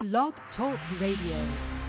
Blog Talk Radio.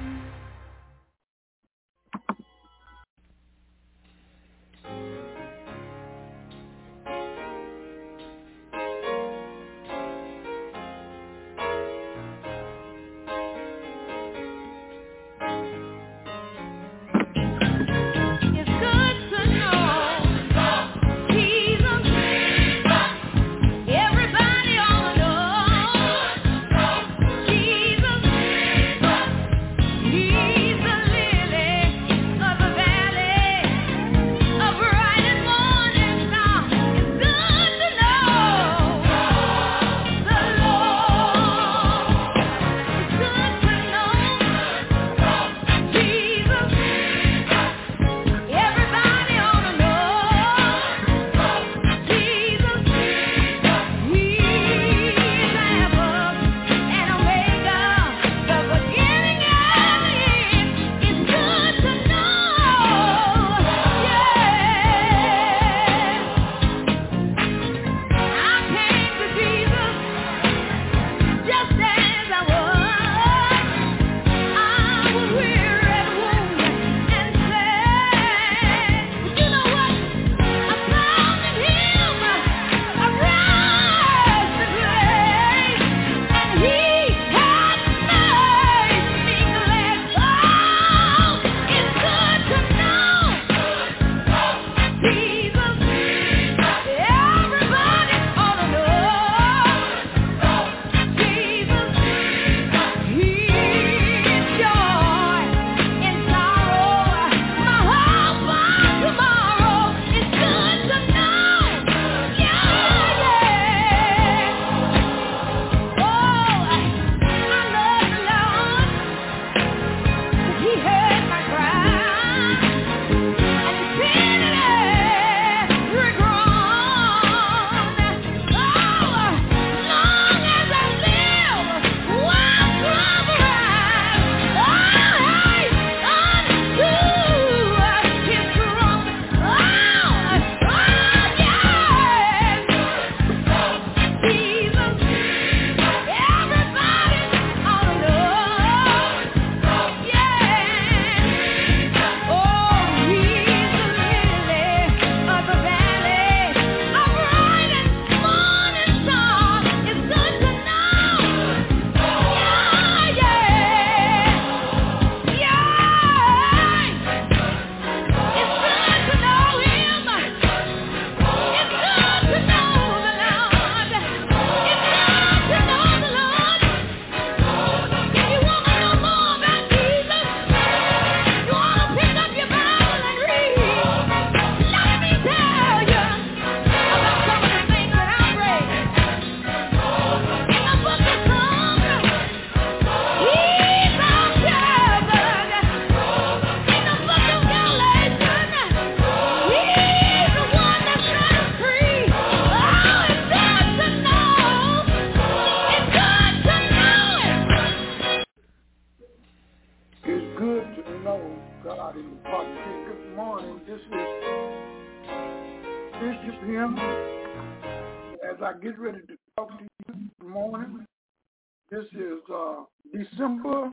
Get ready to talk to you this morning. This is December,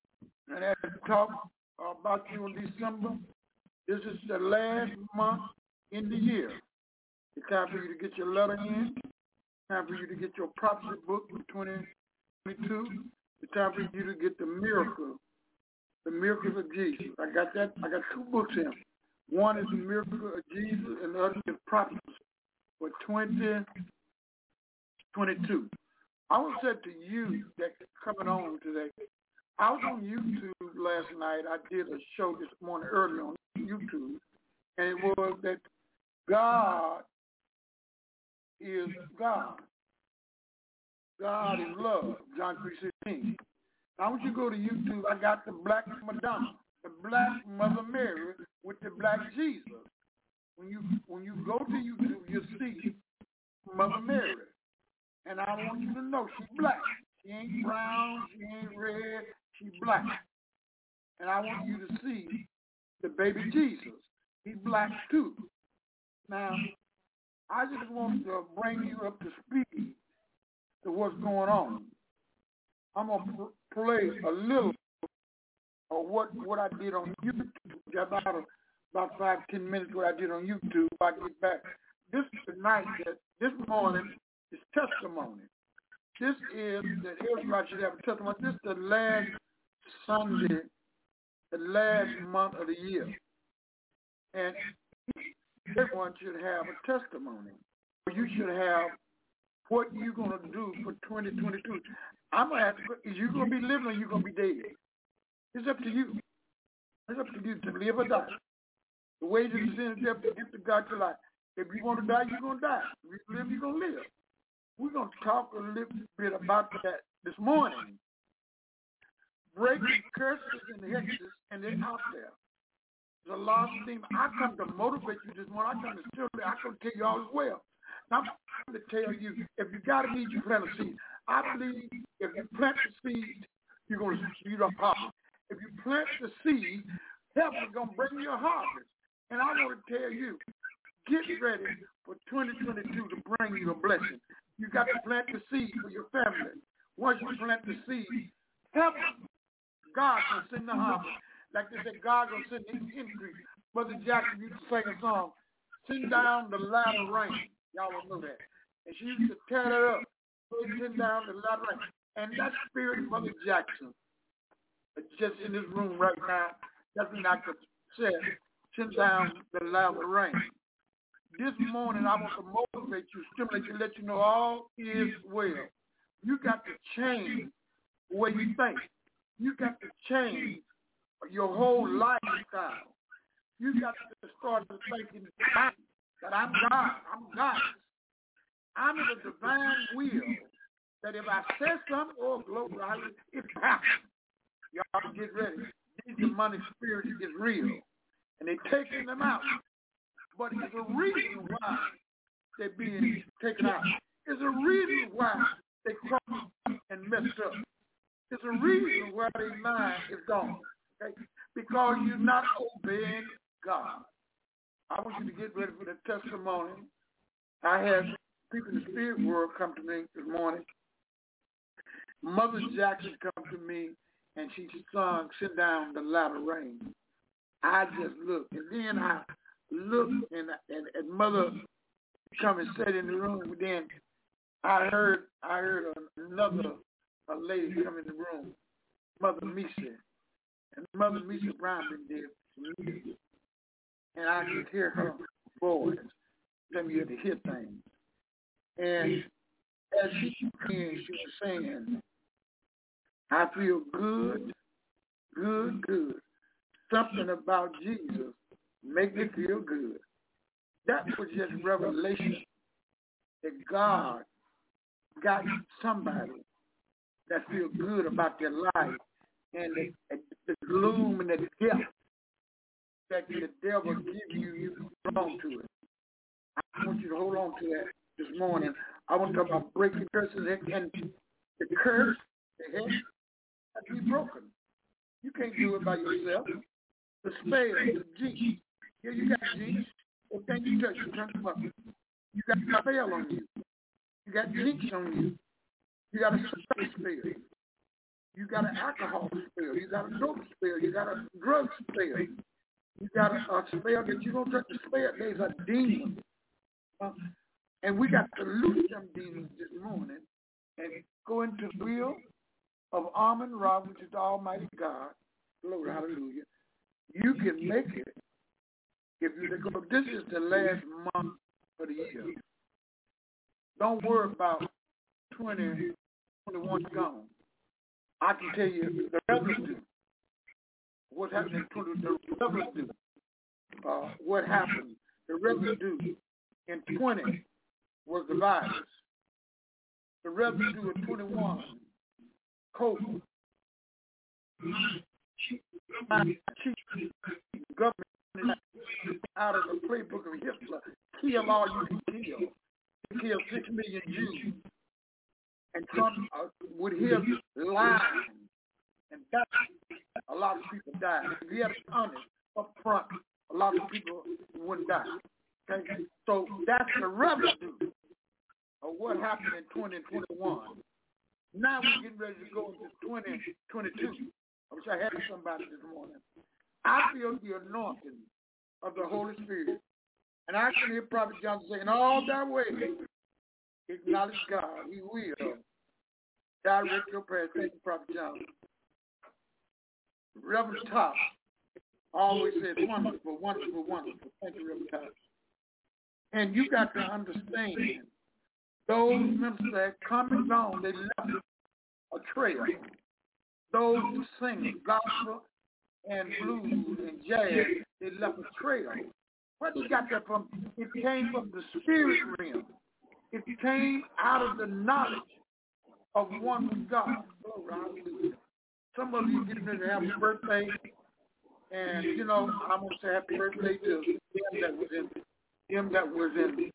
and as we talk about you in December, this is the last month in the year. It's time for you to get your letter in. It's time for you to get your prophecy book for 2022. It's time for you to get the miracles of Jesus. I got two books here. One is the miracle of Jesus, and the other is prophecy for 2022. I was said to you that coming on today, I was on YouTube last night. I did a show this morning early on YouTube, and it was that God is God. God is love, John 3:16. I want you to go to YouTube. I got the Black Madonna, the Black Mother Mary with the Black Jesus. When you go to YouTube, you'll see Mother Mary. And I want you to know she's black. She ain't brown, she ain't red, she's black. And I want you to see the baby Jesus. He's black too. Now, I just want to bring you up to speed to what's going on. I'm going to play a little of what I did on YouTube, just about 5-10 minutes what I did on YouTube before I get back. This morning is testimony. This is that everybody should have a testimony. This is the last Sunday, the last month of the year. And everyone should have a testimony. You should have what you're going to do for 2022. I'm going to ask, is you going to be living or you going to be dead? It's up to you. It's up to you to live or die. The wages of sin is death, the gift of God to life. If you want to die, you're going to die. If you live, you're going to live. We're going to talk a little bit about that this morning. Breaking curses and hexes, and they're out there. There's a lot of things. I come to motivate you this morning. I come to tell you all as well. Now, I'm going to tell you, if you got a need, you plant a seed. I believe if you plant the seed, you're going to see the harvest. If you plant the seed, heaven is going to bring you a harvest. And I want to tell you, get ready for 2022 to bring you a blessing. You got to plant the seed for your family. Once you plant the seed, heaven, God will send the harvest. Like they say, God will send the increase. Brother Jackson used to sing a song, send down the latter rain. Y'all will know that. And she used to tear that up. Send down the latter rain. And that spirit, Mother Jackson, just in this room right now, that's what I could say, send down the latter rain. This morning, I want to motivate you, stimulate you, let you know all is well. You got to change the way you think. You got to change your whole lifestyle. You got to start thinking that I'm God. I'm God. I'm in a divine will that if I say something, oh, glory, it happens. Y'all get ready. These demonic spirits is real. And they're taking them out. But there's a reason why they're being taken out. There's a reason why they crossed and messed up. There's a reason why their mind is gone. Okay? Because you're not obeying God. I want you to get ready for the testimony. I had people in the spirit world come to me this morning. Mother Jackson come to me, and she sung, send down the latter rain. I just looked, and then I looked, and Mother come and sat in the room. And then I heard another lady come in the room, Mother Misha, and Mother Misha Brown been there for years, and I could hear her voice. Tell me you had to hear things, and as she came, she was saying, "I feel good, good, good. Something about Jesus make me feel good." That was just revelation that God got somebody that feel good about their life, and the gloom and the death that the devil give you, you belong to it. I want you to hold on to that this morning. I want to talk about breaking curses, and the curse, the head, has to be broken. You can't do it by yourself. The spell, the jinx. Yeah, you got jinx. Everything you touch, you turn them up. You got a spell on you. You got jinx on you. You got a sex spell. You got an alcohol spell. You got a dope spell. You got a drug spell. You got a spell that you don't touch the spell. There's a demon. And we got to loose them demons this morning and go into the will of Amen Ra, which is the Almighty God. Glory, hallelujah. You can make it if you go. This is the last month of the year. Don't worry about 2021 gone. I can tell you the residue. What happened in 20? The residue. What happened? The residue in 20 was the virus. The residue in 21, COVID. Government out of the playbook of Hitler, kill all you can kill. He killed 6 million Jews. And Trump, with his lying and that, a lot of people died. If he had honest up front, a lot of people wouldn't die. Okay? So that's the residue of what happened in 2021. Now we're getting ready to go into 2022. I wish I had somebody this morning. I feel the anointing of the Holy Spirit. And I can hear Prophet Johnson saying, all that way, acknowledge God. He will direct your prayers. Thank you, Prophet Johnson. Reverend Tops always says, wonderful, wonderful, wonderful. Thank you, Reverend Tops. And you got to understand, those ministers that come and gone, they left a trail. Those who sing gospel and blues and jazz, they left a trail. Where they got that from? It came from the spirit realm. It came out of the knowledge of one with God. Some of you getting ready to have a birthday, and you know, I'm gonna say happy birthday to him that was in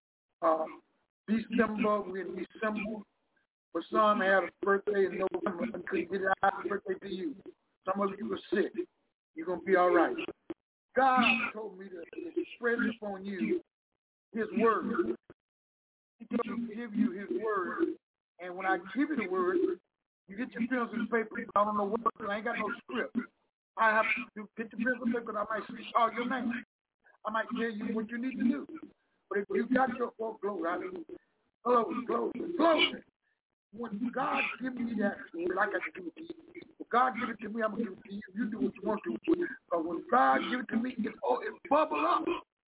December. We're in December. But some had a birthday in November and couldn't get it out. Happy birthday to you. Some of you were sick. You're gonna be all right. God told me to express upon you His word. He told me to give you His word. And when I give you the word, you get your pencil and paper. I don't know what, I ain't got no script. I have to get your pencil and paper, and I might call your name. I might tell you what you need to do. But if you got your glory, glory. When God give me that, like I give it to you. When God give it to me, I'm going to give it to you. You do what you want to with it. But when God give it to me, it bubble up.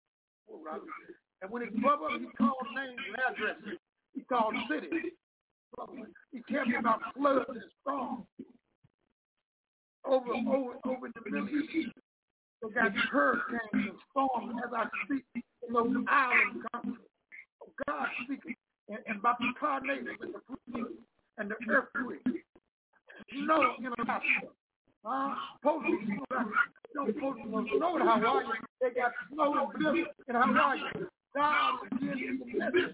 And when it bubble up, He called names and addresses. He called cities. He tells me about floods and storms over in the Middle East. They got hurricanes and storms as I speak in those island countries. God speaking. And about the tornadoes and the flooding and the earthquake. Snow in Alaska. Don't post snow in Hawaii. They got snow and blizzard in Hawaii. God is giving the message.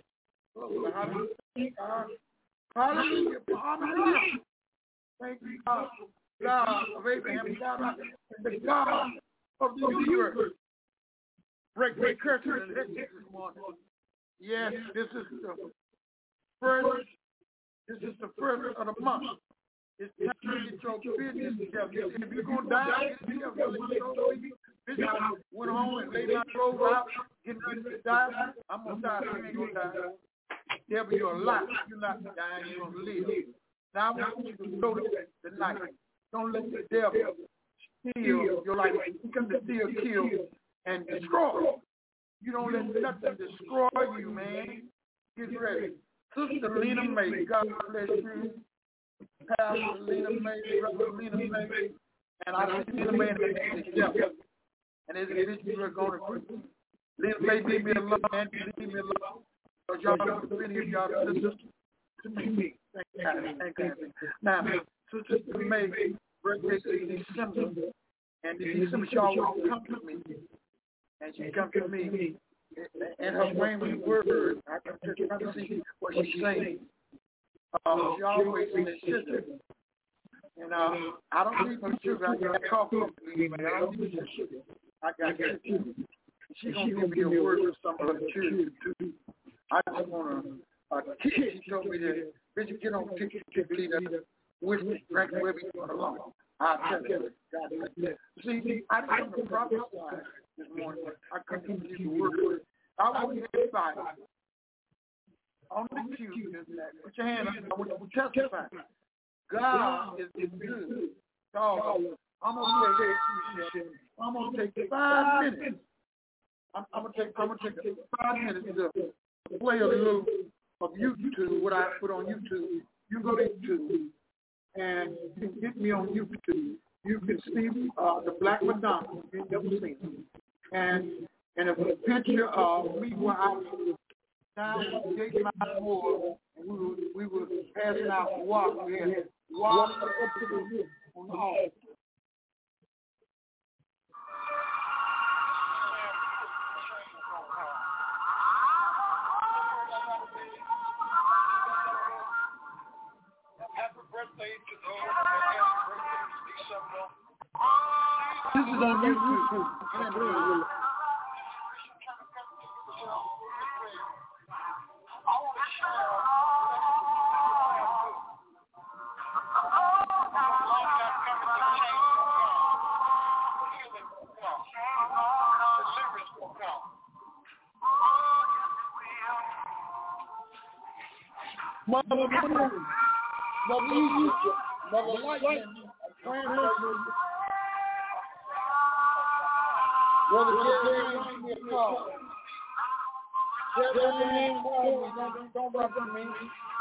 Hallelujah. Hallelujah. Thank you, God of Abraham, God and the God of the universe. Break curses and hexes this morning. Yes, this is the first of the month. It's time to get your business together. If you're going to die, get it together. Bishop went home and laid my clothes out, getting ready to die. I'm going to die. You ain't going to die. Devil, you're alive. You're not dying. You're going to live. Now, I want you to go to tonight. Don't let the devil steal your life. He comes to steal, kill, and destroy. You don't let nothing destroy you, man. Get ready. Sister Lena May, God bless you. Pastor Lena May, Brother Lena May, and I see Lena May in the devil. And as it is, you are going to Lena May, leave me alone, and leave me alone. Because y'all don't been here, y'all listen to me. Thank you. Now, Sister May, birthday is December, and in December, she always come to me. And she come to me, and her main word, I can just try to see what she's saying. She always says sister. And I don't need no sugar. I got coffee. I don't need no sugar. I got sugar. She's going to give me a word for some of her children, too. I just want to teach. She told me that, Bishop, get on ticket leader with me, drink wherever you're going along. I'll tell you. God bless you. See, I didn't come to prophesy this morning. I come to give you a word. I want everybody on the cue. Put your hand up. I want you to testify. God is good. So I'm gonna take 5 minutes. I'm gonna take 5 minutes to play a little of YouTube. What I put on YouTube. You go to YouTube and you can get me on YouTube. You can see the Black Madonna. You've never seen it. And it's a picture of me where I was down at Gate Mount Moore, and we were passing out water. We had water up to the roof on the altar. Happy birthday to those. Happy birthday to December. This is on YouTube. Mother Moon, Mother Egypt, Mother Lightning, praying for you. Brother Jerry, give me a call. Jerry, don't run from me.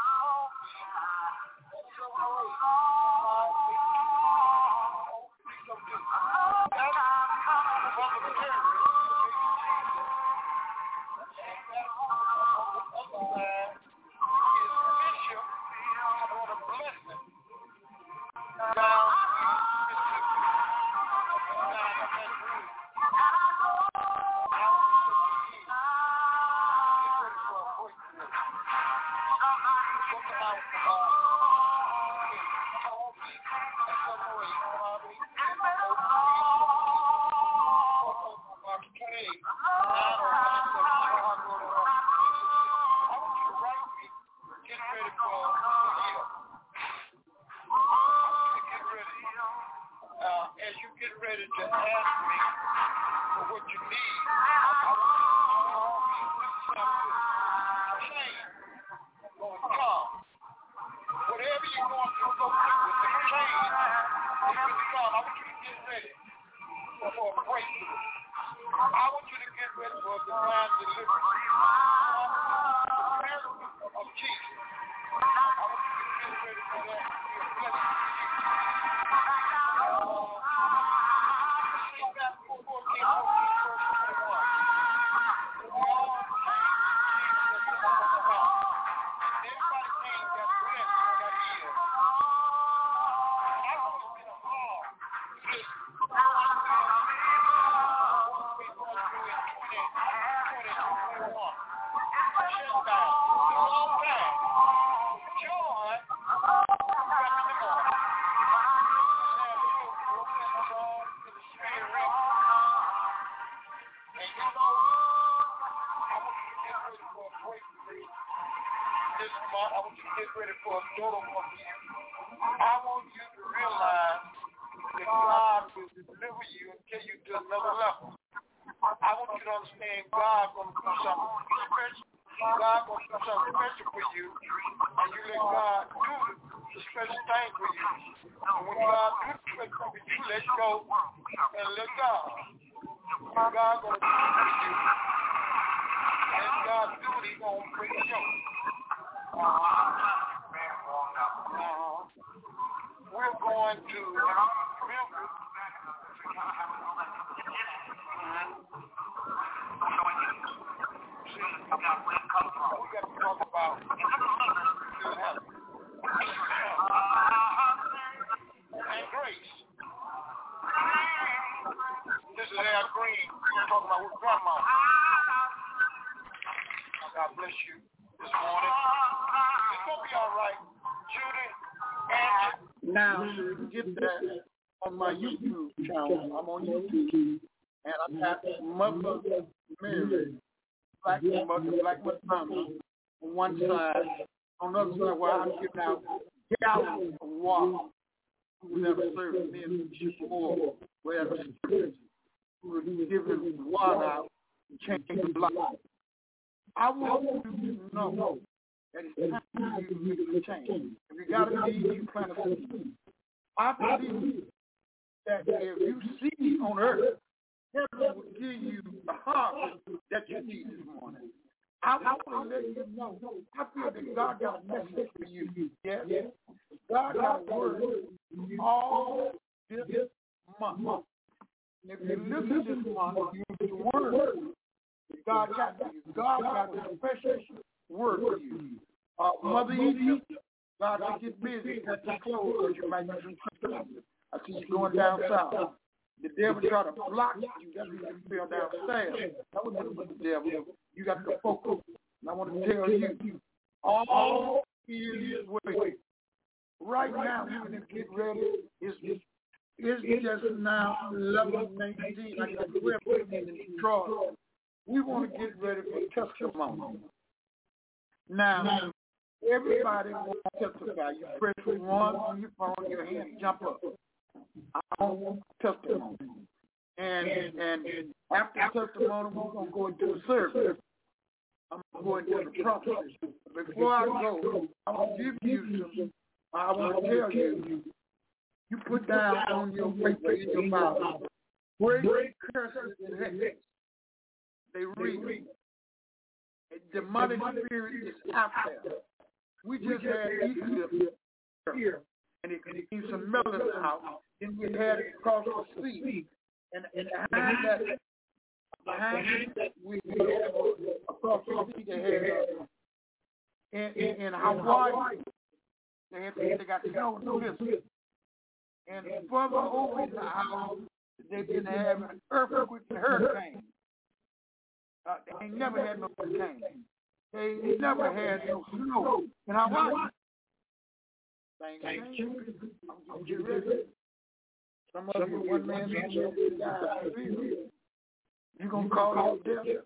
Now, you get that on my YouTube channel. I'm on YouTube, and I got Mother Mary, Black Madonna, on one side. On the other side, where I'm giving out gallons of water. We never served men before. We had a spirit who was giving water out and changing life. I want you to know that it's time for you to make a change. If you got a need, you plant a seed. I believe that if you seed on earth, heaven will give you the harvest that you need this morning. I want to let you know, I feel that God got a message for you. Yes? God got a word all this month. If you listen this month, you get the word God got for you. God got a special word for you. Mother Egypt, God will get busy at the clothes because you might be some trouble. I see you going down south. The devil try to block you. That's when you feel downstairs. That was nothing but the devil. You got to focus. And I want to tell you, all is way. Right now, we're going to get ready. It's just now 11:19. I got 12 people in Detroit. We want to get ready for testimony. Now, everybody wants to testify. You press 1 on your phone, your hand jump up. I want testimony. And after testimony, we're going to go into the service. I'm going to go into the prophecy. before I go, I want to give you some. I want to tell you. You put down on your paper in your Bible. Great curses in heaven. They read. A demonic spirit is out there. We just had Egypt here, and it came some melon out. Then we had it across the sea, and behind that, we had across the sea. They had in Hawaii. They got snow and this. And further over in the house, they've been having earthquakes and hurricanes. They ain't never had no hurricane. They never had no snow in Hawaii. Thank you. I'm getting ready. Some of you, one man, you gonna call your death?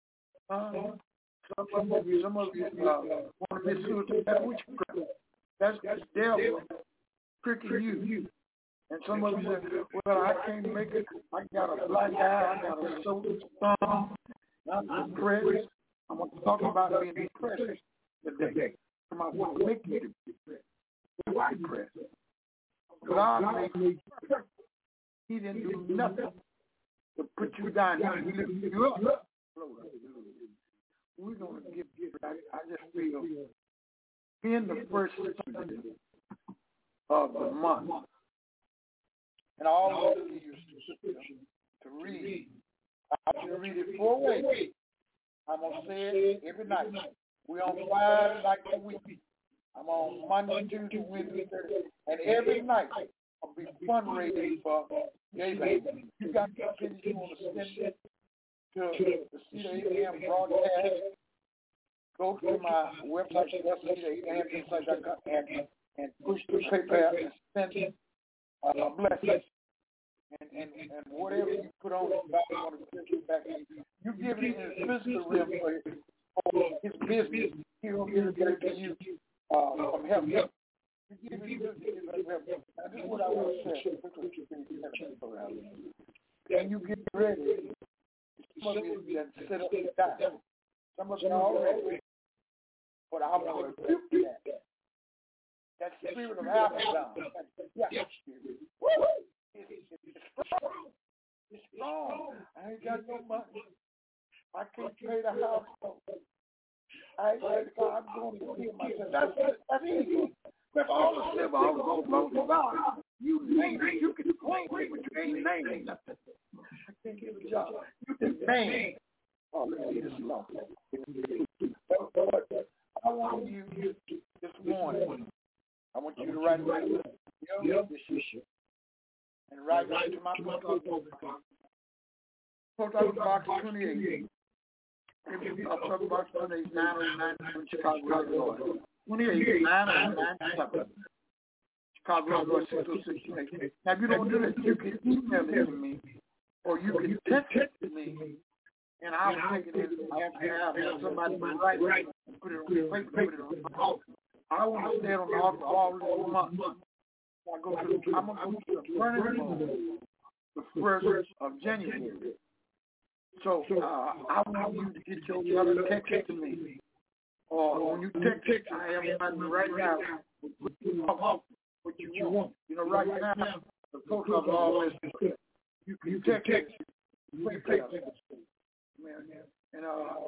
Some of you want to miss suicide. That's devil tricking you. And some of you say, well, I can't make it. I got a black eye. I got a soda thumb. I'm depressed. I'm going to talk about being depressed today. I want to make you depressed. Why depressed? God made you perfect. He didn't do nothing to put you down. He lifted you up. We're going to give you, I just feel, in the first Sunday of the month, and all of you to read. I want you to read it 4 ways. I'm going to say it every night. We're on 5 nights a week. I'm on Monday, Tuesday, Wednesday, Thursday. And every night I'll be fundraising for David. You got pennies you want to send it to the CDAM broadcast. Go to my website, CDAM, and push the PayPal and send a blessing. And whatever you put on it, God want to give it back to you. You give it in his physical realm for his business. He will give it back to you from heaven. You give it from heaven. Now, this is what I want to say. And you get ready. Some of you that set up and die. Some of you are already. But I want to rebuke that. That spirit of Abaddon. Yeah. Woo! It's strong. It's strong. I ain't got no money. I can't pay the house. I ain't got God. I'm going to kill myself. That's easy. That's all the silver. All the gold belongs to God. You name it. You can claim it, but you ain't naming nothing. I can't get a job. You can name. Oh, let me see this law. I want you this morning. I want you to write it down. This issue. And write it to my post office box 28. Post office box 28, 909 Chicago, Illinois. 28, 909 Chicago, Illinois, 606. Now, if you don't do that, you can email it to me, or you can text it to me, and I'll take it in. I have somebody write it and put it on the paper, put it on the altar. I want to stand on the altar all this month. I'm going to go to the burning the 1st of January. So I want you to get your other text to me. Or when you text, I am trying to write down what you want. You know, right now, the post office all this. You text it. And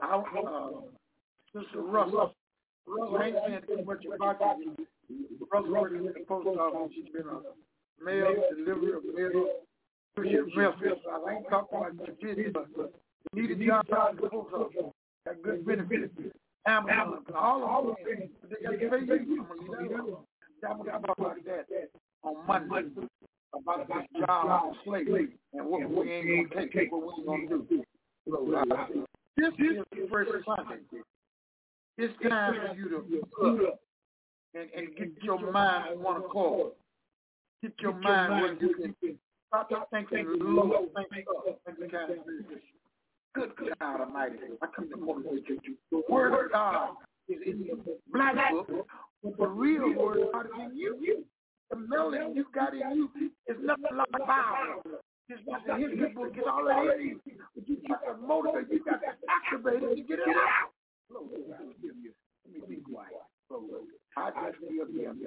Sister Russell. I ain't saying too much about you. Russell working in the post office. She's been a mail delivery of mail. I ain't talking about the business, but you need a job out in the post office. Got good benefits. Amazon, all of them. They got to pay you. I'm going to talk about that on Monday. About this job of slavery and what we ain't going to take, what we're going to do. This is the first Sunday. It's time for you to look up and get your mind on one accord. Get your mind where you can stop thinking low, think up, think kind of good God Almighty. I come to motivate you. The Word of God is in the black book, but the real Word of God is in you. The melon you got in you is nothing like the Bible. It's not the history book. It's already in you. But you got to motivate. You got to activate it to get it out. Let me be quiet.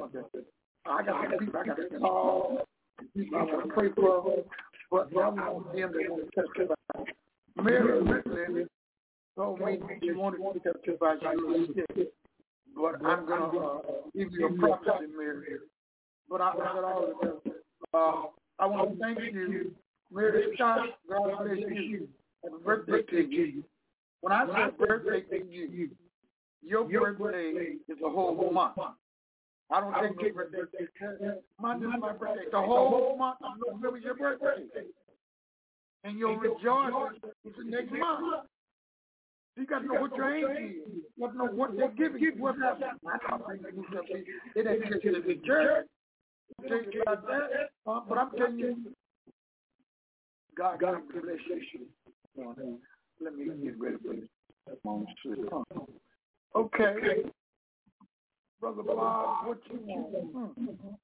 I got some people I got to call. People I want to pray for. But I want them to want to testify. Mary Ridley told me she wanted to testify. She was sick. But I'm going to give you a prophecy, Mary. But I got all of them. I want to thank you, Mary Scott. God bless you. Happy birthday to you. When I say birthday to you, your birthday is a whole month. I don't take your birthday. Month is my birthday. The whole month of November is your birthday. And your rejoicing is the next month. You got to know what your age is. You got to know what they're giving you. What's happening. I don't think you do something. It ain't just in the church. Take you like that. But I'm telling you, God bless you. Let me get ready for this. Okay. Brother Bob, what you want?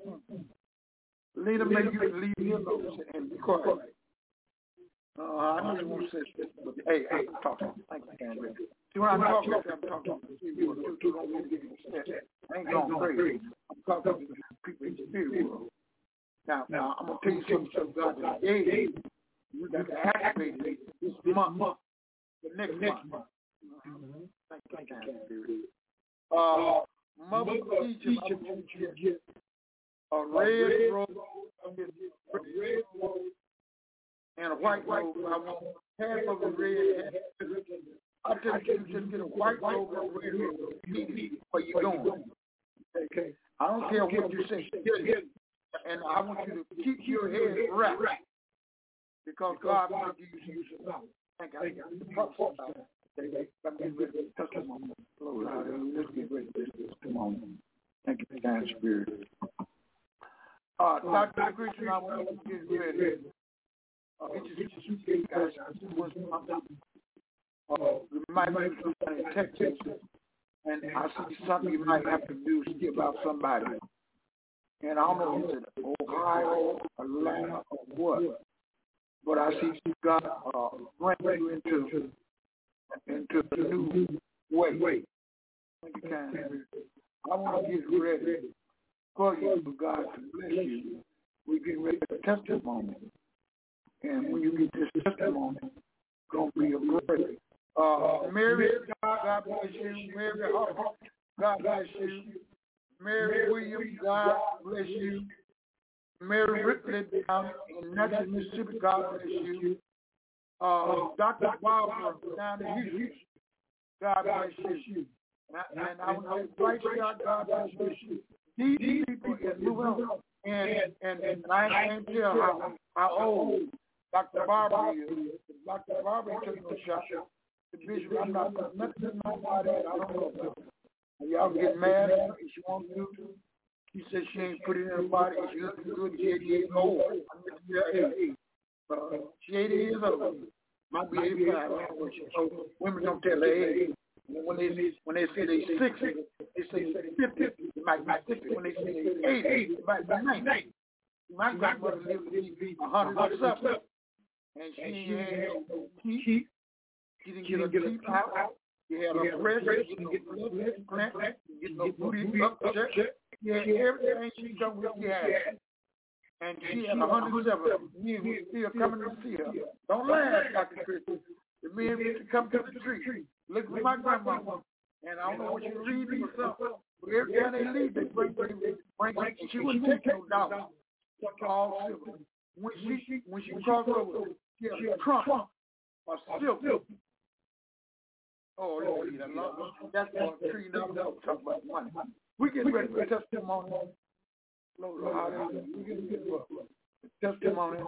Lena, maybe you can leave me alone and be quiet. I know you won't say this, but hey, I'm talking. Thank you, Cameron. See, when I talk, I'm talking to people who don't want to get upset. I ain't going crazy. I'm talking to people in the spirit world. Now, I'm going to tell you something God gave you. You got to activate it this month, the next month. Thank you, Cameron. Mother teacher, I want you to get a red robe, and a white robe. I want half of a red. I tell you, just get a white robe and a red robe. Where you going? Okay. I don't care what you say. And I want you to keep your head wrapped because God wants you to use your mouth. Thank you. I'm getting ready to testimony. Let's get ready to testimony. Thank you, kind spirit. Dr. Christian, I want you to get ready. Get your suitcase, guys. You might be in Texas, and I see something you might have to do to skip out somebody. And I don't know if it's Ohio, Atlanta, or what, but I see God bring you into the new way. Thank you, kind spirit. I want to get ready for you, for God to bless you. We get ready for testimony. And when you get this testimony, it's going to be a great. Mary, God bless you. Mary Hart, God bless you. Mary Williams, God bless you. Mary Ridley down in Natchez, Mississippi, God bless you. Dr. Barbara down in Houston, God bless you. And I want to invite you out, God bless you. These people in Louisville, and I can't tell how old Dr. Barbara is. Dr. Barbara took the shot. The bishop, I'm not nothing about that. I don't know. Y'all get mad at her if she wants to. She said she ain't put it in her body. She looking good. She 80 years old. She 80 years old. Might be 85. I don't know what she told. Women don't tell their age. When they say they're 60, they say 50. It might be 50. When they say they're 80, it might be 90. My grandmother lived to be 107. And she had no teeth. She didn't get her teeth out. She had a breast. She didn't get no implant. She didn't get no booty up there. She had everything she done with she had. And she had 107. Men were still coming to see her. Don't laugh, Dr. Christian. The men used to come to the tree. Look at my grandmama. And I don't know what you're reading or something. But every time they leave, they bring, and she wouldn't take no dollar. All silver. When she crossed over, she had a trunk of silver. Oh, Lord, that's what the tree now talk about money. We get ready for testimony. Lord, hallelujah. We get ready for testimony.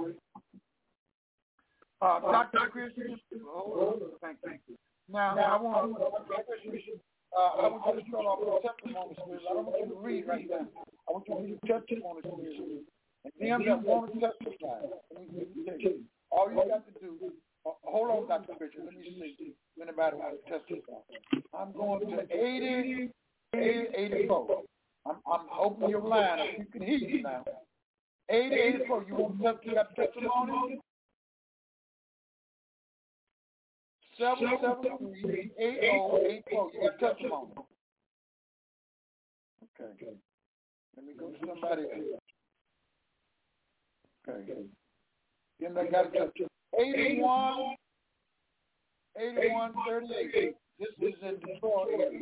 Dr. Christian, thank you. Now, I want you to start off with testimony. I don't want you to read right now. I want you to read testimony. And them that want to testify, all you got to do, hold on, Dr. Richard, let me see if anybody wants to testify. I'm going to 80, 84. I'm opening your line if you can hear you now. 80, 84, you want to testimony? 773-8084, you got testimony. Okay. Let me go to somebody else. Okay. Then I got to 8138. This is in Detroit area.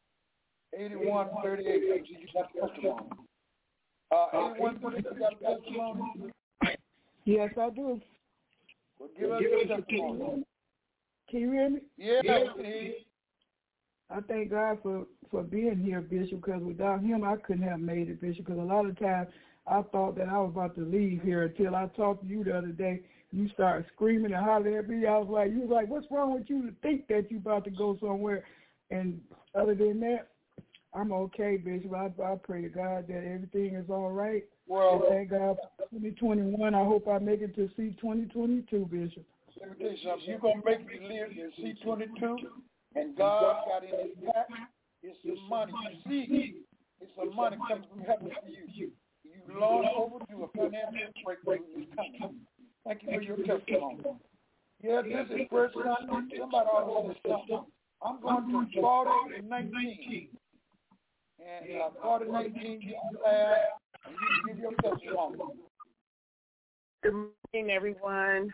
8138. You got the testimony. 8138, you got the testimony? Yes, I do. Well, give us your testimony. Can you hear me? Yeah, I can hear you. I thank God for being here, Bishop, because without him, I couldn't have made it, Bishop, because a lot of times I thought that I was about to leave here until I talked to you the other day. You started screaming and hollering at me. You was like, what's wrong with you to think that you about to go somewhere? And other than that, I'm okay, Bishop. I pray to God that everything is all right. Well, and thank God for 2021. I hope I make it to see 2022, Bishop. Let me tell you something. You're going to make it live in C22, and God got in his pack. It's the money. You see, it's the money coming from heaven to you. You long overdue a financial breakthrough is coming. Thank you for your testimony. Yeah, this is first Sunday. Somebody ought to say something. I'm going to 40-19. And 40-19, you give your testimony. Good morning, everyone.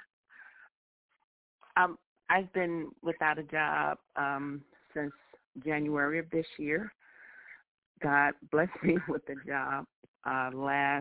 I've been without a job since January of this year. God blessed me with a job last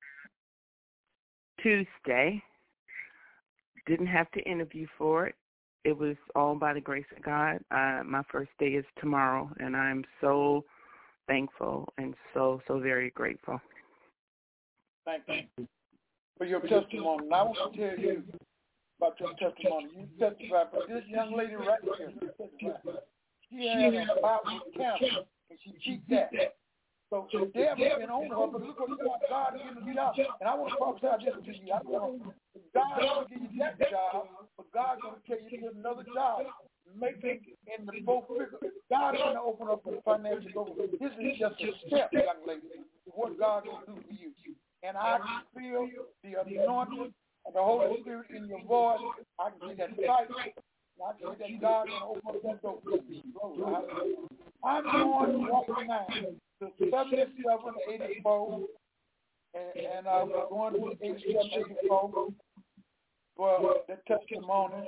Tuesday. Didn't have to interview for it. It was all by the grace of God. My first day is tomorrow, and I'm so thankful and so very grateful. Thank you for your testimony. And I want to tell you about your testimony. You testified, but this young lady right here, she had a Bible cancer, and she cheated that. So the devil been on her, but look what God is giving the job. And I want to prophesy this to you. I know God is going to give you that job, but God's going to tell you to get another job. Make it in the four figure. God is going to open up the financial door. This is just a step, young lady, to what God will do for you. And I can feel the anointing of the Holy Spirit in your voice. I can see that fight. I can see that God is going to open up that door for you. I'm going right now to 7784, and I'm going to 8784 for the testimony.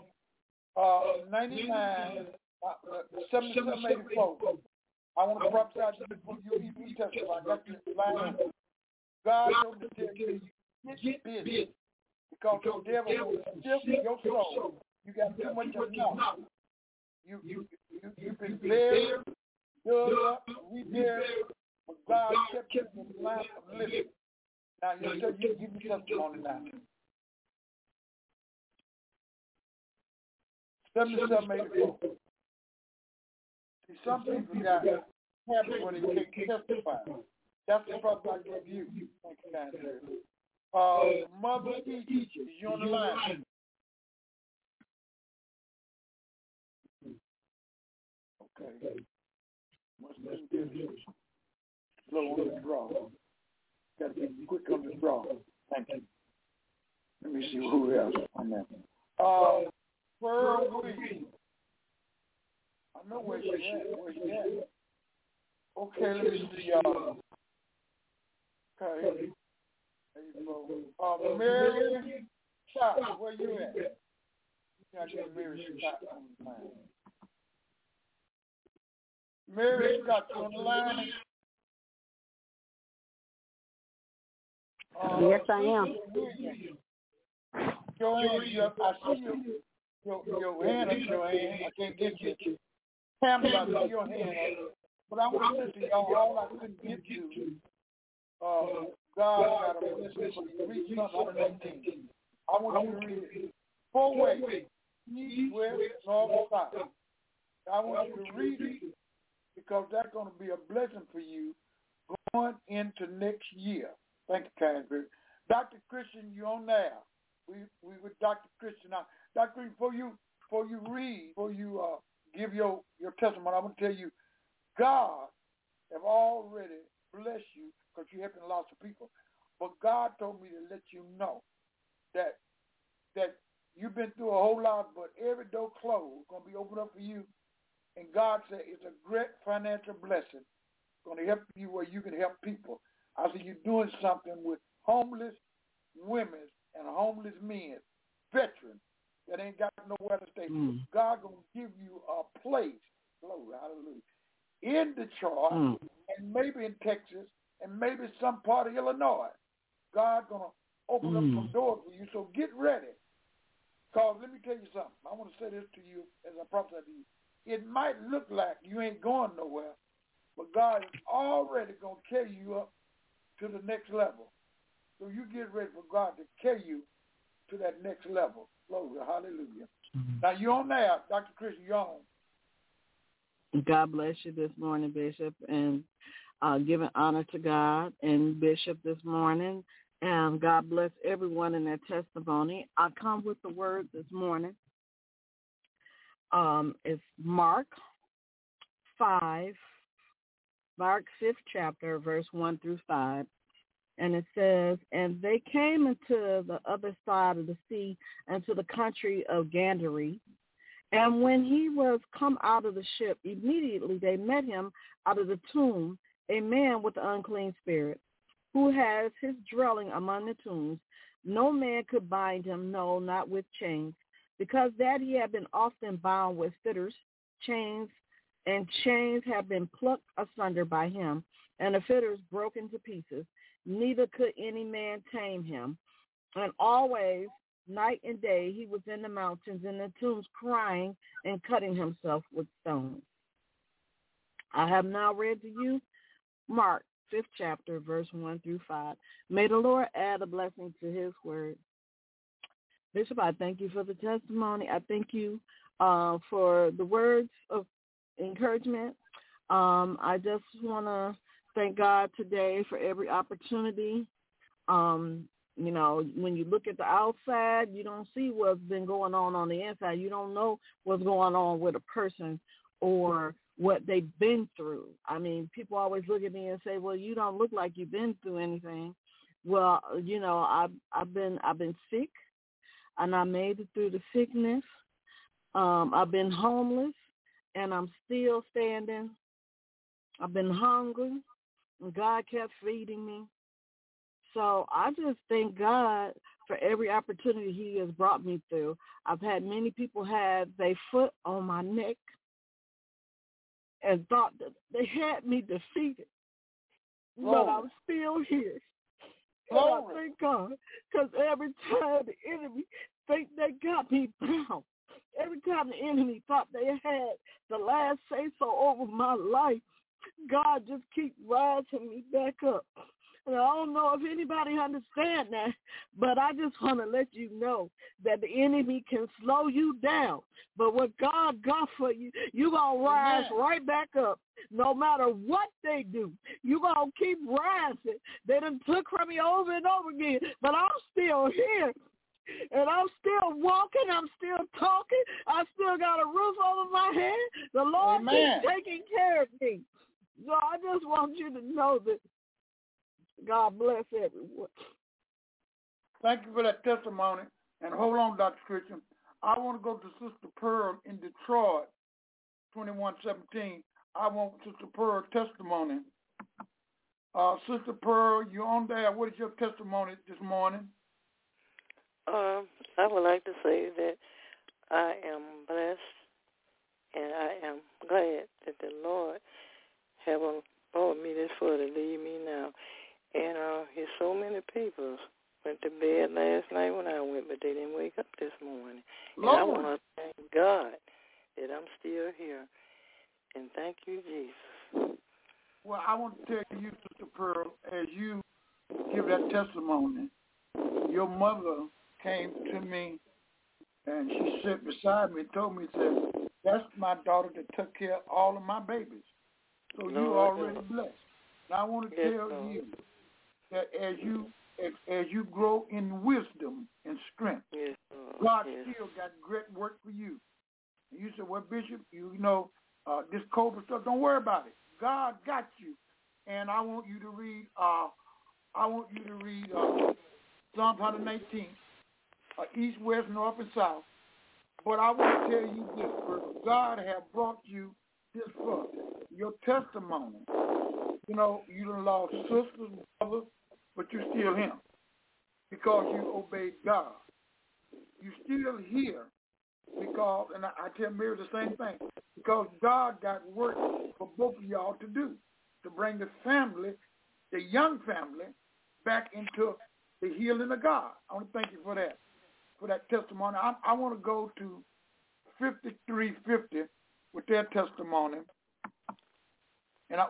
7784. I want to prophesy to you even testify. I got this line. God told me to tell you, get busy. Because the devil will shift your soul. You got too much of now. You've been buried, dug up, reburied, but God kept you in the line of living. Now, you give me testimony now. 7784. See, some people got habits when they can't testify. That's the problem I gave you. Thank you, kind sir. Mother E, is you on the line? Okay. Must be slow on the draw. Got to be quick on the draw. Thank you. Let me see who else on that. Pearl Williams. I know where she at. Okay, let me see y'all. Okay. There you go. Mary Scott, where you at? You got to get Mary Scott on the line. Mary Scott on the line. Yes, I am. Joanne, I see your hand up your hand. I can't get you. Pamela, I see your hand up. But I want to say to y'all, all I couldn't get to, God got a message for you. Read Psalm 119. I want you to read it 4 ways. East, west, north, south. I want you to read it because that's going to be a blessing for you going into next year. Thank you, Kingsbury. Dr. Christian, you on there? We with Dr. Christian now. Dr. Christian, before you give your testimony, I'm going to tell you, God have already blessed you because you're helping lots of people. But God told me to let you know that you've been through a whole lot, but every door closed going to be opened up for you. And God said it's a great financial blessing. It's going to help you where you can help people. I said, you're doing something with homeless women and homeless men, veterans that ain't got nowhere to stay. God going to give you a place, glory, hallelujah, in Detroit and maybe in Texas and maybe some part of Illinois. God going to open up some doors for you, so get ready. Because let me tell you something. I want to say this to you as I prophesy to you. It might look like you ain't going nowhere, but God is already going to carry you up to the next level. So you get ready for God to carry you to that next level. Glory, hallelujah. Now you're on there, Dr. Chris, you're on. God bless you this morning, Bishop, and giving honor to God and Bishop this morning. And God bless everyone in their testimony. I come with the word this morning. It's Mark 5, Mark 5th chapter, verse 1 through 5. And it says, and they came into the other side of the sea, into the country of Gandarene. And when he was come out of the ship, immediately they met him out of the tomb, a man with an unclean spirit, who has his dwelling among the tombs. No man could bind him, no, not with chains, because that he had been often bound with fetters, chains, and chains have been plucked asunder by him, and the fetters broken to pieces. Neither could any man tame him. And always, night and day, he was in the mountains, in the tombs, crying and cutting himself with stones. I have now read to you Mark 5th chapter, verse 1 through 5. May the Lord add a blessing to his word. Bishop, I thank you for the testimony. I thank you for the words of encouragement. I just want to thank God today for every opportunity. You know, when you look at the outside, you don't see what's been going on the inside. You don't know what's going on with a person or what they've been through. I mean, people always look at me and say, well, you don't look like you've been through anything. Well, you know, I've been sick, and I made it through the sickness. I've been homeless, and I'm still standing. I've been hungry, and God kept feeding me. So I just thank God for every opportunity he has brought me through. I've had many people have their foot on my neck and thought that they had me defeated. But I'm still here. And I thank God, because every time the enemy think they got me bound, every time the enemy thought they had the last say-so over my life, God just keep rising me back up. And I don't know if anybody understands that, but I just want to let you know that the enemy can slow you down. But what God got for you, you're going to rise right back up. No matter what they do, you're going to keep rising. They done took from me over and over again, but I'm still here. And I'm still walking. I'm still talking. I still got a roof over my head. The Lord is taking care of me. So I just want you to know that God bless everyone. Thank you for that testimony. And hold on, Dr. Christian. I want to go to Sister Pearl in Detroit, 2117. I want Sister Pearl's testimony. Sister Pearl, you're on there. What is your testimony this morning? I would like to say that I am blessed, and I am glad that the Lord have allowed me this far to lead me now. And there's so many people went to bed last night when I went, but they didn't wake up this morning. And I want to thank God that I'm still here. And thank you, Jesus. Well, I want to tell you, Sister Pearl, as you give that testimony, your mother came to me, and she sat beside me and told me, said, that's my daughter that took care of all of my babies. So you already blessed. Now I want to tell you that as you grow in wisdom and strength, God still got great work for you. And you said, well, Bishop, you know, this COVID stuff, don't worry about it. God got you. And I want you to read Psalm 119, east, west, north, and south. But I want to tell you this, God has brought you this far. Your testimony You know, you done lost sisters, brothers, but you're still him because you obeyed God. You still here because, and I tell Mary the same thing, because God got work for both of y'all to do, to bring the family, the young family, back into the healing of God. I want to thank you for that testimony. I want to go to 5350 with their testimony. And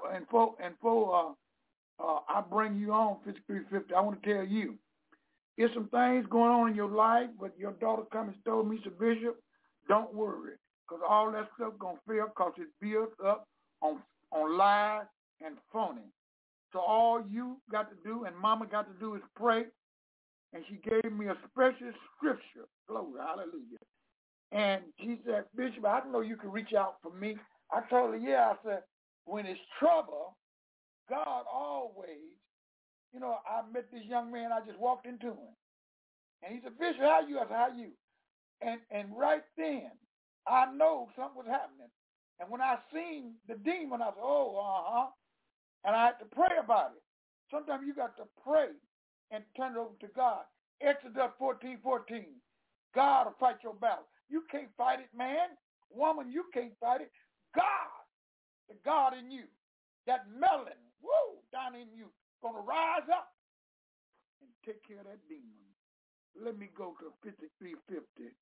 I bring you on 5350. I want to tell you, there's some things going on in your life, but your daughter come and told me, said, Bishop, don't worry, because all that stuff going to fail because it's built up on lies and phony. So all you got to do and Mama got to do is pray. And she gave me a special scripture. Glory, hallelujah. And she said, Bishop, I didn't know you could reach out for me. I told her, yeah. I said, when it's trouble, God always, you know, I met this young man, I just walked into him. And he said, Bishop, how you? I said, how you? And right then, I know something was happening. And when I seen the demon, I said, oh, and I had to pray about it. Sometimes you got to pray and turn it over to God. Exodus 14:14. God will fight your battle. You can't fight it, man. Woman, you can't fight it. God, the God in you, that melon, down in you, going to rise up and take care of that demon. Let me go to 5350.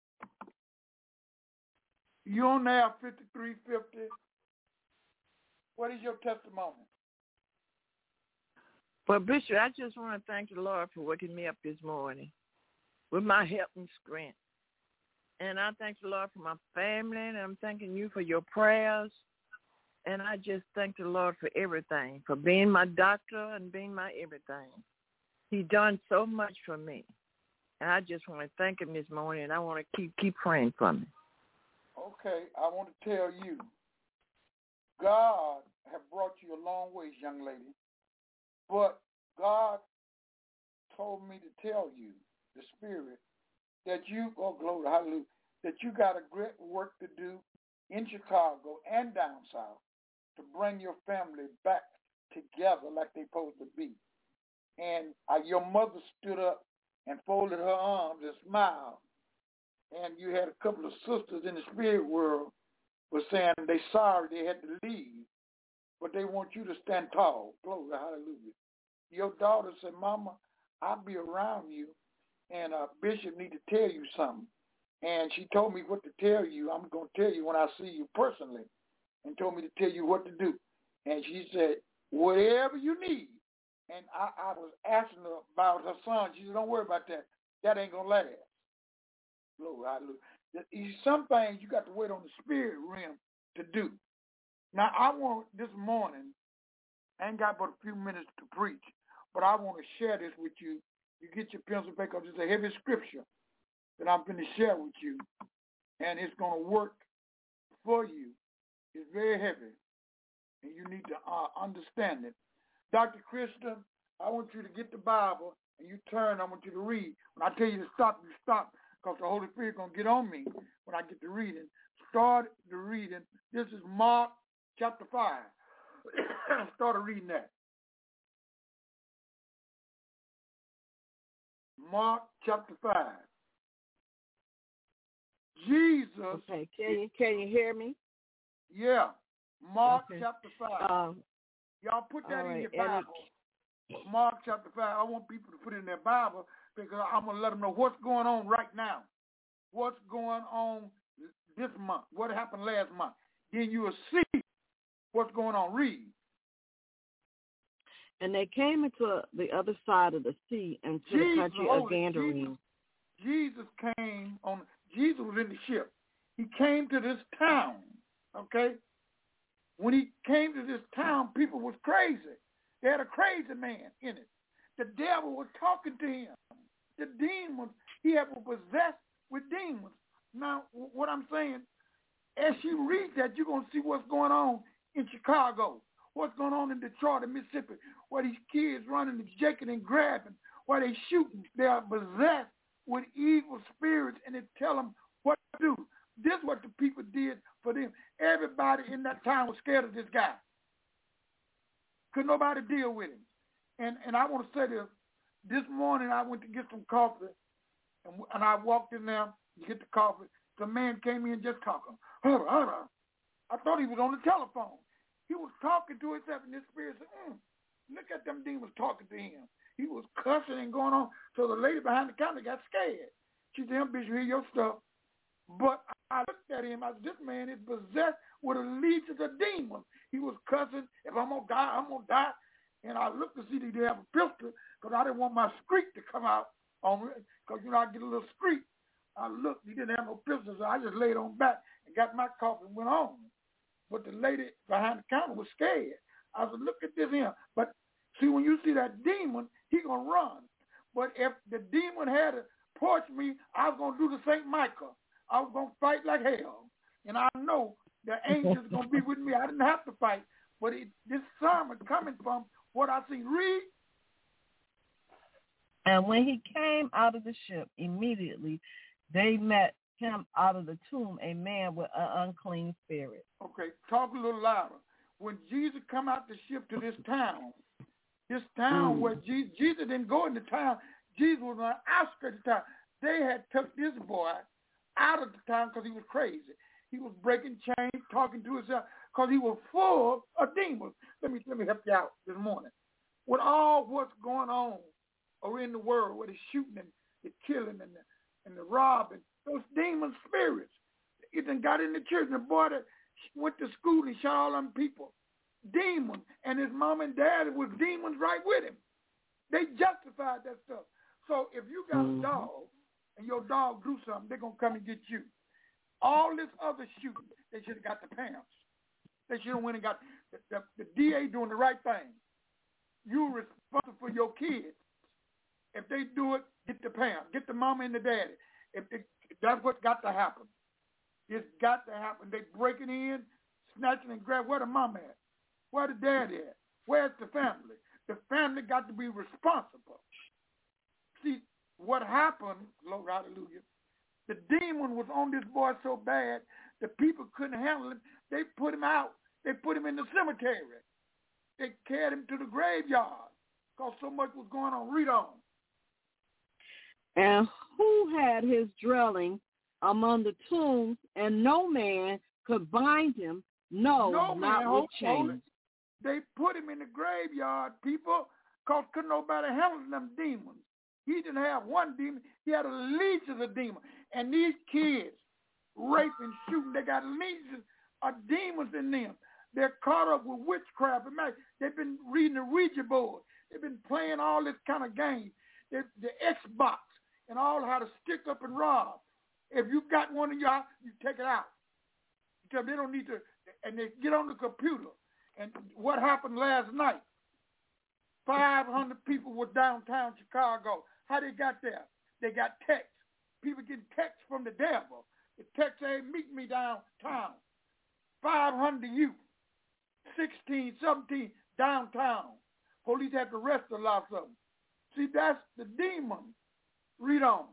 You on there, 5350? What is your testimony? Well, Bishop, I just want to thank the Lord for waking me up this morning with my help and strength. And I thank the Lord for my family, and I'm thanking you for your prayers. And I just thank the Lord for everything, for being my doctor and being my everything. He done so much for me. And I just want to thank him this morning, and I want to keep praying for me. Okay, I want to tell you, God have brought you a long ways, young lady. But God told me to tell you, the Spirit, that you, oh glory, hallelujah, that you got a great work to do in Chicago and down south to bring your family back together like they're supposed to be. And your mother stood up and folded her arms and smiled. And you had a couple of sisters in the spirit world were saying they sorry they had to leave, but they want you to stand tall. Glory, hallelujah. Your daughter said, Mama, I'll be around you, and Bishop need to tell you something. And she told me what to tell you. I'm going to tell you when I see you personally, and told me to tell you what to do. And she said, whatever you need. And I was asking her about her son. She said, don't worry about that. That ain't going to last. Glory, hallelujah. Some things you got to wait on the spirit realm to do. Now, I want this morning, I ain't got but a few minutes to preach, but I want to share this with you. You get your pencil and paper, it's a heavy scripture that I'm going to share with you, and it's going to work for you. It's very heavy, and you need to understand it. Dr. Krista, I want you to get the Bible, and you turn, I want you to read. When I tell you to stop, you stop, because the Holy Spirit is going to get on me when I get to reading. Start the reading. This is Mark chapter 5. Start reading that. Mark chapter 5. Jesus. Okay, can you hear me? Yeah. Mark okay. chapter 5. Y'all put that in your Bible. Mark chapter 5. I want people to put it in their Bible because I'm going to let them know what's going on right now. What's going on this month. What happened last month. Then you will see what's going on. Read. And they came into the other side of the sea and to the country of Gadarene. Jesus was in the ship. He came to this town, okay? When he came to this town, people was crazy. They had a crazy man in it. The devil was talking to him. The demons, he had been possessed with demons. Now, what I'm saying, as you read that, you're going to see what's going on in Chicago, what's going on in Detroit and Mississippi, where these kids running and shaking and grabbing, where they shooting. They are possessed with evil spirits, and they tell them what to do. This is what the people did for them. Everybody in that town was scared of this guy. Couldn't nobody deal with him. And I want to say this morning I went to get some coffee, and I walked in there to get the coffee. The man came in just talking. I thought he was on the telephone. He was talking to himself, and this spirit said, look at them demons talking to him. He was cussing and going on. So the lady behind the counter got scared. She said, Bishop, hear your stuff. But I looked at him. I said, this man is possessed with a legion of demons. He was cussing. If I'm going to die, I'm going to die. And I looked to see that he have a pistol because I didn't want my squeak to come out on me because, I get a little squeak. I looked. He didn't have no pistol, so I just laid on back and got my coffee and went on. But the lady behind the counter was scared. I said, look at this here. But see, when you see that demon, he going to run. But if the demon had approached me, I was going to do the St. Michael. I was going to fight like hell. And I know the angels going to be with me. I didn't have to fight. But this sermon coming from what I see. Read. And when he came out of the ship, immediately they met him out of the tomb, a man with an unclean spirit. Okay, talk a little louder. When Jesus come out the ship to this town where Jesus didn't go in the town, Jesus was on the outskirts of the town. They had took this boy out of the town because he was crazy. He was breaking chains, talking to himself, because he was full of demons. Let me help you out this morning. With all what's going on or in the world, where the shooting and the killing and the robbing, those demon spirits, it done got in the church. And the boy that went to school and shot all them people, demons, and his mom and dad was demons right with him. They justified that stuff. So if you got a dog and your dog do something, they're going to come and get you. All this other shooting, they should have got the parents. They should have went and got the DA doing the right thing. You're responsible for your kids. If they do it, get the parents, get the mama and the daddy. If that's what's got to happen. It's got to happen. They breaking in, snatching and grabbing. Where the mama at? Where the daddy at? Where's the family? The family got to be responsible. See, what happened, Lord, hallelujah, the demon was on this boy so bad, the people couldn't handle him. They put him out. They put him in the cemetery. They carried him to the graveyard because so much was going on. Read on. And who had his dwelling among the tombs, and no man could bind him, not with chains. They put him in the graveyard, people, because couldn't nobody handle them demons. He didn't have one demon. He had a legion of demons. And these kids, raping, shooting, they got legions of demons in them. They're caught up with witchcraft and magic. They've been reading the Ouija board. They've been playing all this kind of game. The Xbox and all how to stick up and rob. If you got one in your house, you take it out. Because they don't need to, and they get on the computer. And what happened last night? 500 people were downtown Chicago. How they got there? They got texts. People getting texts from the devil. The text say, meet me downtown. 500 youth, 16, 17 downtown. Police had to arrest a lot of them. See, that's the demon. Read on.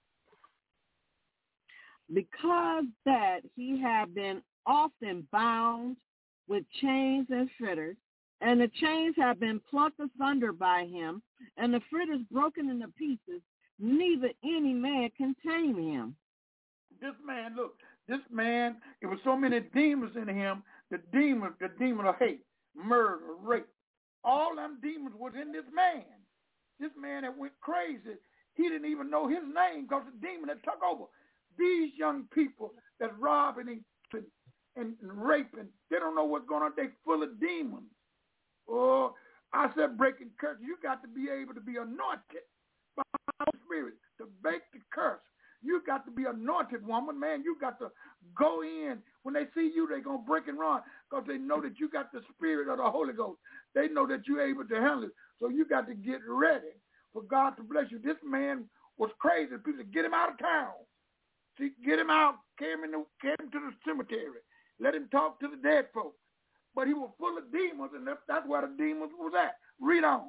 Because that he had been often bound with chains and fritters, and the chains had been plucked asunder by him, and the fritters broken into pieces, neither any man can tame him. This man, it was so many demons in him, the demon of hate, murder, rape. All them demons was in this man. This man that went crazy, he didn't even know his name because the demon had took over. These young people that robbing and raping, they don't know what's going on. They full of demons. Oh, I said breaking curses. You got to be able to be anointed by the Spirit to break the curse. You got to be anointed, woman, man. You got to go in. When they see you, they're going to break and run because they know that you got the Spirit of the Holy Ghost. They know that you're able to handle it. So you got to get ready for God to bless you. This man was crazy. People said, get him out of town. See, get him out, carry him to the cemetery. Let him talk to the dead folks. But he was full of demons, and that's where the demons was at. Read on.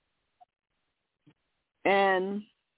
And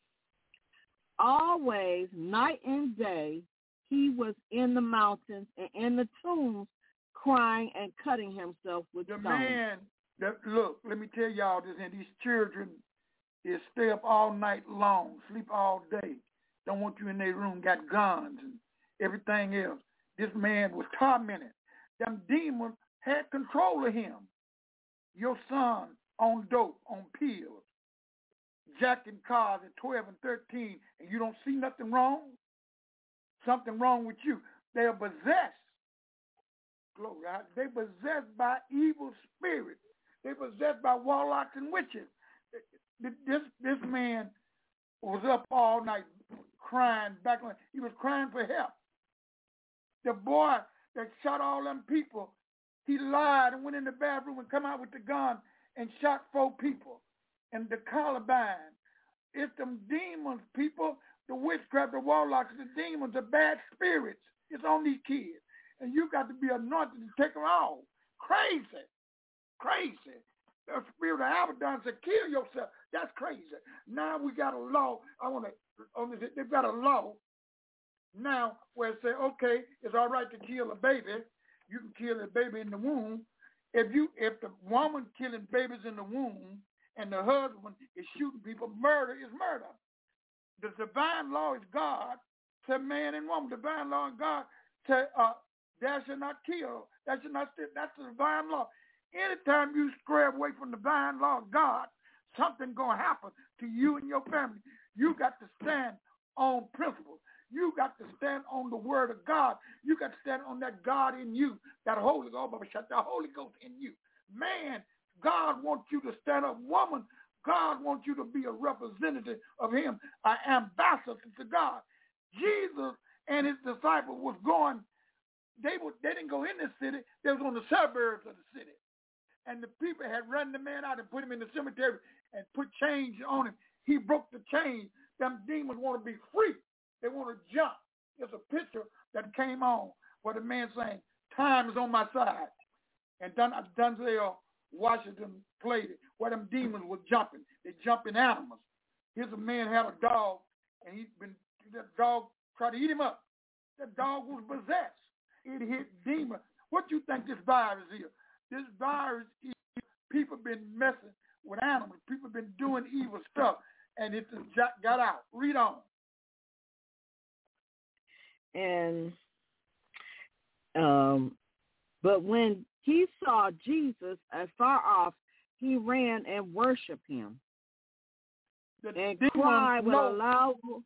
always, night and day, he was in the mountains and in the tombs, crying and cutting himself with stones. Look, let me tell y'all this, and these children is stay up all night long, sleep all day, don't want you in their room, got guns and everything else. This man was tormented. Them demons had control of him. Your son on dope, on pills, jacking cars at 12 and 13, and you don't see nothing wrong? Something wrong with you. They are possessed. Glory, they possessed by evil spirits. They possessed by warlocks and witches. This man was up all night crying back on. He was crying for help. The boy that shot all them people, he lied and went in the bathroom and come out with the gun and shot 4 people. And the Columbine, it's them demons, people, the witchcraft, the warlocks, the demons, the bad spirits. It's on these kids. And you got to be anointed to take them all. Crazy. Crazy. The spirit of Abaddon said, kill yourself. That's crazy. Now we got a law. They've got a law now where it says, okay, it's all right to kill a baby. You can kill a baby in the womb. If the woman killing babies in the womb and the husband is shooting people, murder is murder. The divine law is God to man and woman. The divine law is God to thou shalt not kill. Thou shalt not steal. That's the divine law. Anytime you stray away from the divine law of God, something going to happen to you and your family. You got to stand on principle. You got to stand on the word of God. You got to stand on that God in you, that Holy Ghost in you. Man, God wants you to stand up. Woman, God wants you to be a representative of him, an ambassador to God. Jesus and his disciples was going, they didn't go in the city. They was on the suburbs of the city. And the people had run the man out and put him in the cemetery and put chains on him. He broke the chains. Them demons want to be free. They want to jump. There's a picture that came on where the man saying, time is on my side. And Denzel Washington played it, where them demons were jumping. They jumping animals. Here's a man had a dog, and that dog tried to eat him up. That dog was possessed. It hit demons. What do you think this virus is? This virus is people been messing with animals. People been doing evil stuff, and it just got out. Read on. And but when he saw Jesus afar off, he ran and worshipped him, and cried with a loud voice.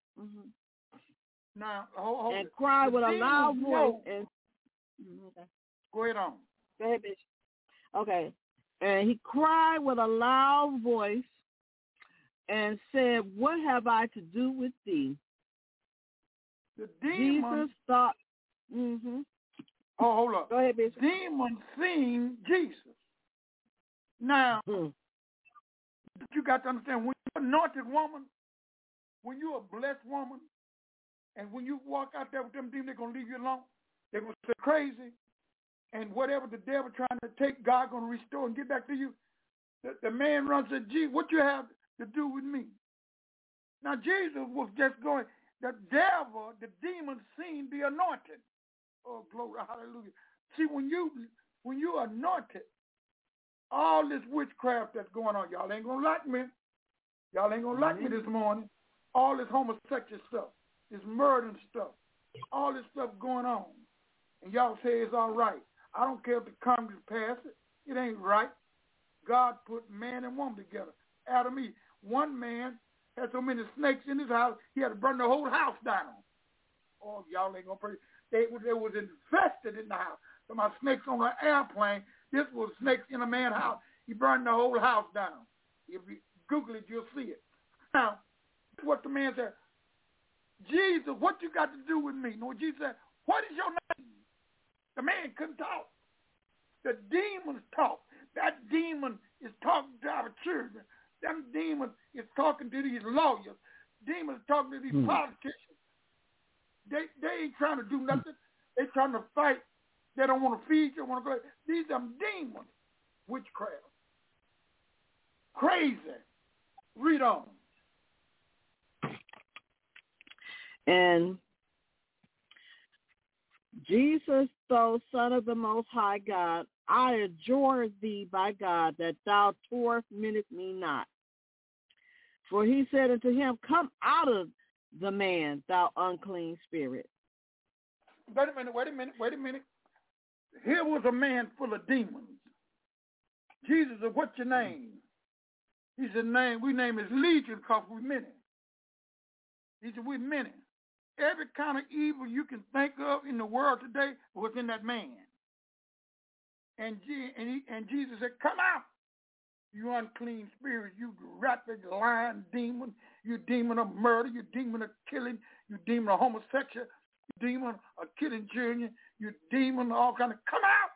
Now, hold and cried with a loud voice. And go ahead on. Go ahead, Bishop. Okay. And he cried with a loud voice and said, what have I to do with thee? The demons. Jesus thought. Oh, hold up. Go ahead, Bishop. Demons seen Jesus. Now, you got to understand, when you're an anointed woman, when you're a blessed woman, and when you walk out there with them demons, they're going to leave you alone. They're going to say crazy. And whatever the devil trying to take, God going to restore and get back to you. The man runs and said, Jesus, what you have to do with me? Now, Jesus was just going, the devil, the demon seen the anointed. Oh, glory, hallelujah. See, when you anointed, all this witchcraft that's going on, y'all ain't going to like me. Y'all ain't going to like me this morning. All this homosexual stuff, this murdering stuff, all this stuff going on. And y'all say it's all right. I don't care if the Congress pass it. It ain't right. God put man and woman together. Adam and Eve. One man had so many snakes in his house, he had to burn the whole house down. Oh, y'all ain't going to pray. They was infested in the house. So my snakes on an airplane, this was snakes in a man's house. He burned the whole house down. If you Google it, you'll see it. Now, that's what the man said. Jesus, what you got to do with me? No, Jesus said, what is your name? The man couldn't talk. The demons talk. That demon is talking to our children. Them demons is talking to these lawyers. Demons talking to these politicians. They ain't trying to do nothing. They trying to fight. They don't want to feed you. Want to go. These are demons. Witchcraft. Crazy. Read on. And Jesus, though Son of the Most High God, I adjure thee by God that thou tormentest me not. For he said unto him, come out of the man, thou unclean spirit. Wait a minute. Here was a man full of demons. Jesus said, what's your name? He said, we name is Legion because we're many. He said, we're many. Every kind of evil you can think of in the world today was in that man. And Jesus said, come out, you unclean spirit, you rapid lying demon, you demon of murder, you demon of killing, you demon of homosexual, you demon of killing children, you demon of all kind of, come out.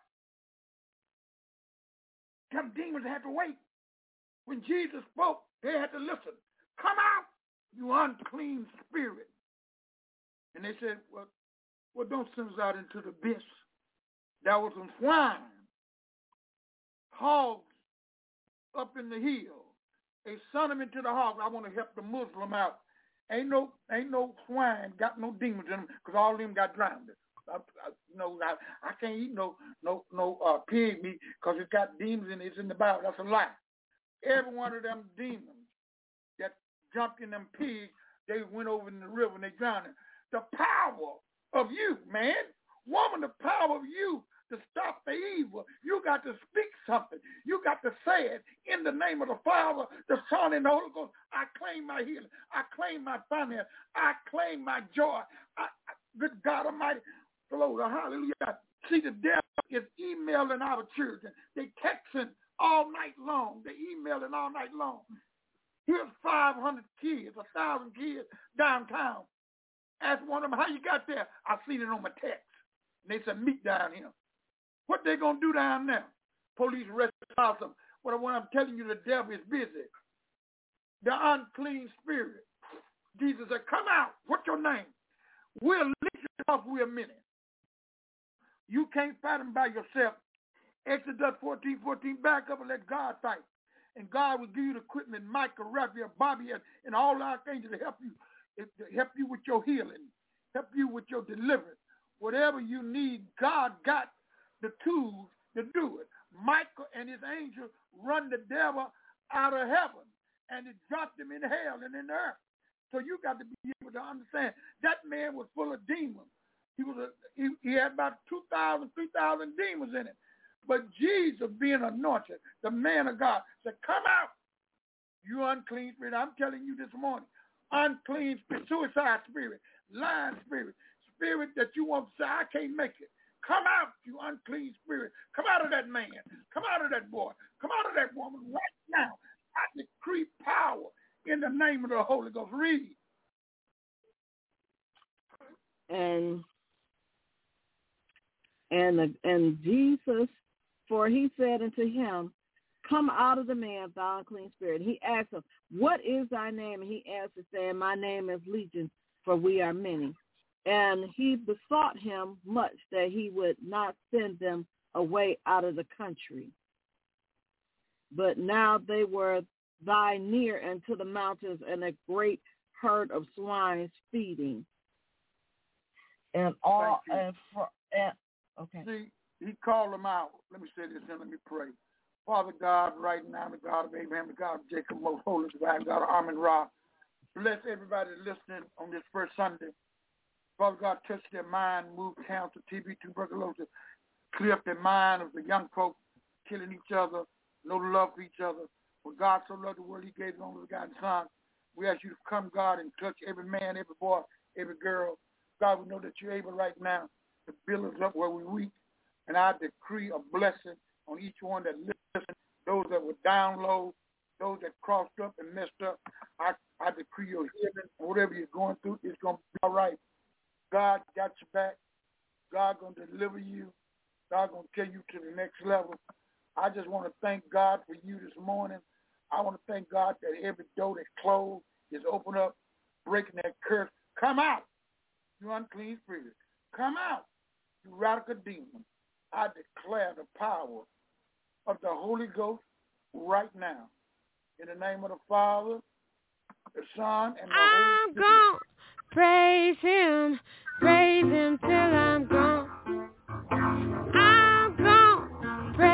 Some demons had to wait. When Jesus spoke, they had to listen. Come out, you unclean spirit. And they said, well, don't send us out into the abyss. There was some swine, hogs up in the hill. They sent them into the hogs. I want to help the Muslim out. Ain't no swine got no demons in them because all of them got drowned. I can't eat no pig meat because it's got demons in it. It's in the Bible. That's a lie. Every one of them demons that jumped in them pigs, they went over in the river and they drowned. The power of you, man. Woman, the power of you to stop the evil. You got to speak something. You got to say it in the name of the Father, the Son, and the Holy Ghost. I claim my healing. I claim my finance. I claim my joy. Good God Almighty. Glory, hallelujah. See, the devil is emailing our children. They texting all night long. They emailing all night long. Here's 500 kids, 1,000 kids downtown. Ask one of them, how you got there? I seen it on my text. And they said, meet down here. What they going to do down there? Police arrested them. What I'm telling you, the devil is busy. The unclean spirit. Jesus said, come out. What's your name? We're legion because we're many. You can't fight them by yourself. Exodus 14:14, back up and let God fight. And God will give you the equipment, Michael, Raphael, Bobby, and all the archangels to help you with your healing, help you with your deliverance. Whatever you need, God got the tools to do it. Michael and his angels run the devil out of heaven, and it dropped him in hell and in the earth. So you got to be able to understand that man was full of demons. He had about 2,000, 3,000 demons in him. But Jesus, being anointed, the man of God, said, come out, you unclean spirit. I'm telling you this morning, unclean spirit, suicide spirit, lying spirit, spirit that you want to say, I can't make it. Come out, you unclean spirit. Come out of that man. Come out of that boy. Come out of that woman right now. I decree power in the name of the Holy Ghost. Read. And Jesus, for he said unto him, come out of the man, thou unclean spirit. He asked him, what is thy name? And he answered, saying, my name is Legion, for we are many. And he besought him much that he would not send them away out of the country. But now they were thy near unto the mountains, and a great herd of swine feeding. And all okay. See, he called them out. Let me say this and let me pray. Father God, right now, the God of Abraham, the God of Jacob, most holy divine God of Amen Ra, bless everybody listening on this first Sunday. Father God, touch their mind, move cancer, TB, tuberculosis, clear up their mind of the young folks killing each other, no love for each other. For God so loved the world, he gave his only begotten Son. We ask you to come, God, and touch every man, every boy, every girl. God, we know that you're able right now to build us up where we're weak. And I decree a blessing on each one that listens, those that were down low, those that crossed up and messed up. I decree your healing. Whatever you're going through, it's going to be all right. God got your back. God going to deliver you. God going to take you to the next level. I just want to thank God for you this morning. I want to thank God that every door that's closed is open up, breaking that curse. Come out, you unclean spirit. Come out, you radical demon. I declare the power of the Holy Ghost right now. In the name of the Father, the Son, and the Holy Spirit. I'm gonna praise him till I'm gone. I'm gonna praise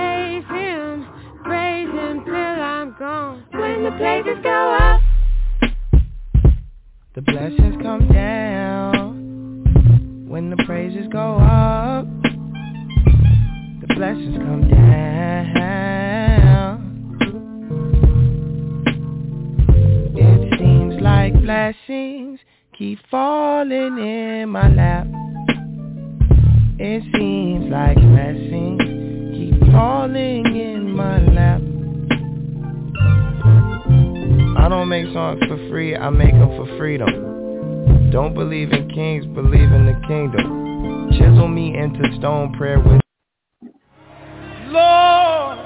the blessings come down. When the praises go up, the blessings come down. It seems like blessings keep falling in my lap. It seems like blessings keep falling in my lap. I don't make songs for free, I make them for freedom. Don't believe in kings, believe in the kingdom. Chisel me into stone, prayer with Lord.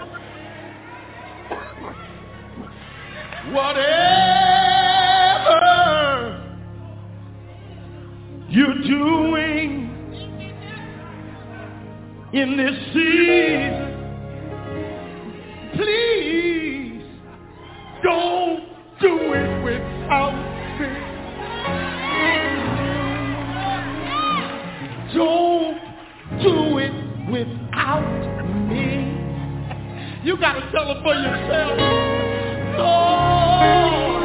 Whatever you're doing in this season, please don't do it without me. Don't do it without me. You gotta tell them for yourself. Lord,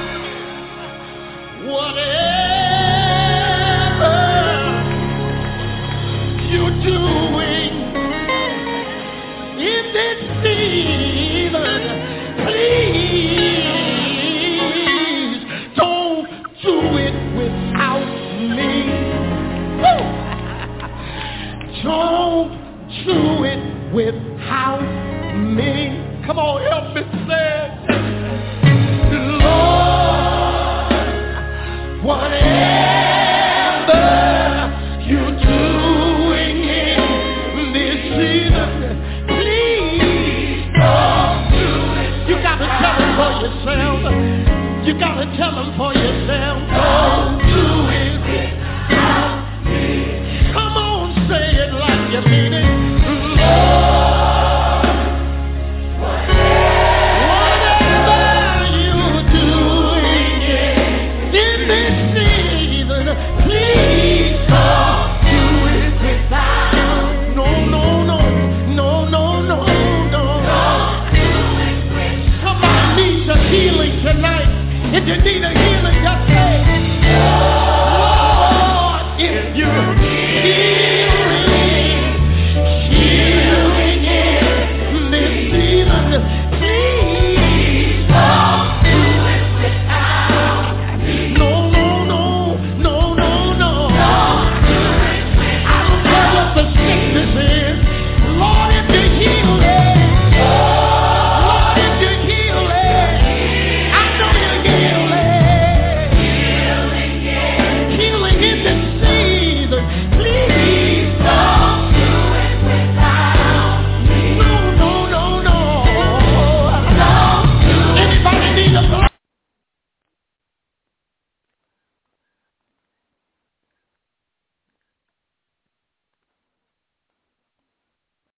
whatever you're doing in this season, please don't do it without me. Woo! Don't do it without me. Come on, help me say it. Lord, whatever you're doing in this season, please don't do it. You gotta tell them for yourself. You gotta tell them for yourself.